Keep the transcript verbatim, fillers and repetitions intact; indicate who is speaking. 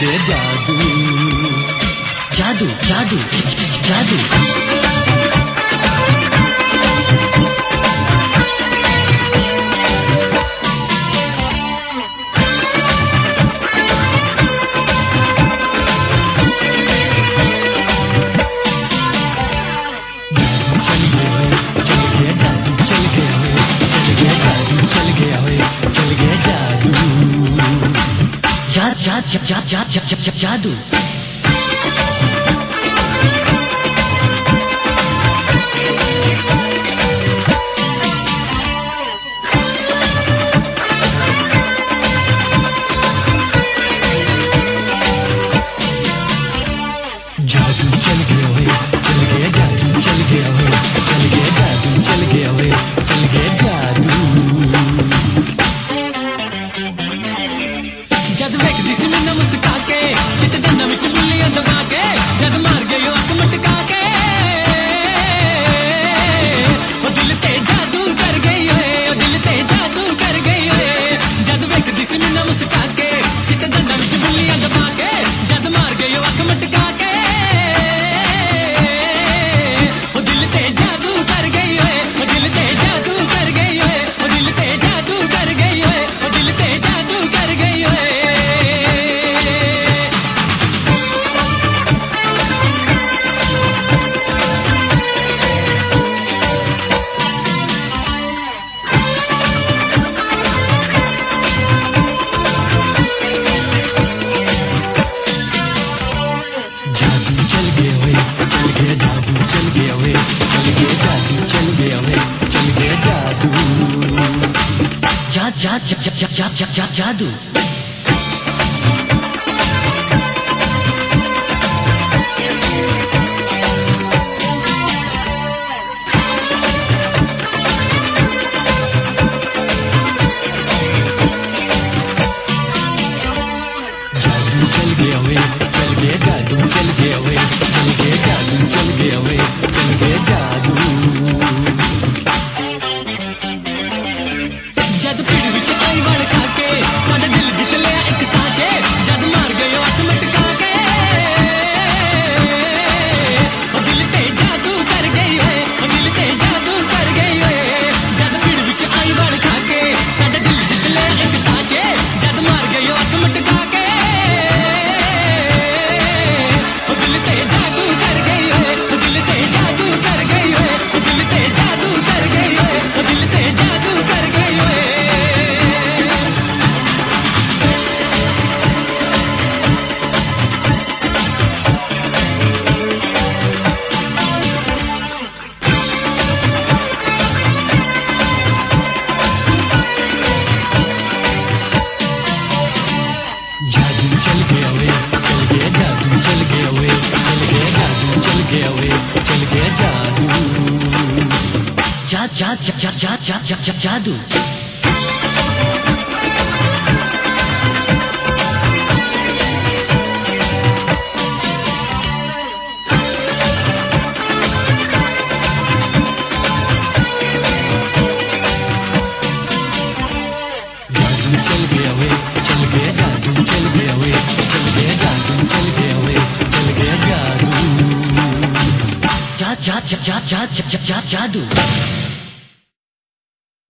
Speaker 1: गया जादू जादू जादू जादू जा जा जा जा जा जा जादू जादू चल गया है चल गया जादू चल गया है चल गया जादू चल गया है चल गया जादू जद वेखदी सी मैनू मुस्का के चिट्टे दंदां विच बुल्लियां दबा के जद मार गई अख मटका के ओ दिल ते जादू कर गई ओए ओ दिल ते जादू कर गई ओए जद वेखदी सी मैनू मुस्का के चिट्टे दंदां विच बुल्लियां दबा के जद मार गई अख मटका के ओ दिल ते जादू कर गई ओए ओ दिल ते जादू कर गई ओए ओ दिल ते जादू कर गई ओए ओ दिल ते जादू कर गई ओए जा जा जा जा जा जा जा जादू जादू चल गया वे चल गया जादू चल गया वे चल गया जादू चल गया वे चल गया जादू जद पीड़ विच आई वड़ खा के साडा दिल जित लिया एक साजे जद मार गयो अख मटका के ओ दिल ते जादू कर गई ओए ओ दिल ते जादू कर गई ओए जद पीड़ विच आई वड़ खा के साडा दिल जित लिया एक साजे जद मार गयो अख मटका के ओ दिल ते जादू कर गई ओए ओ दिल ते जादू कर गई ओए ओ दिल ते जादू कर गई ओए ओ दिल ते जादू कर गई ओए जादू चल गया वे चल गया जादू चल गया वे चल गया जादू चल गया वे चल गया जादू जा जा जा जा जा जा जा जा जादू चल गया वे चल गया जादू चल गया वे चल गया जादू चल गया वे चल गया जादू जा जा जा जा जा जा जा जादू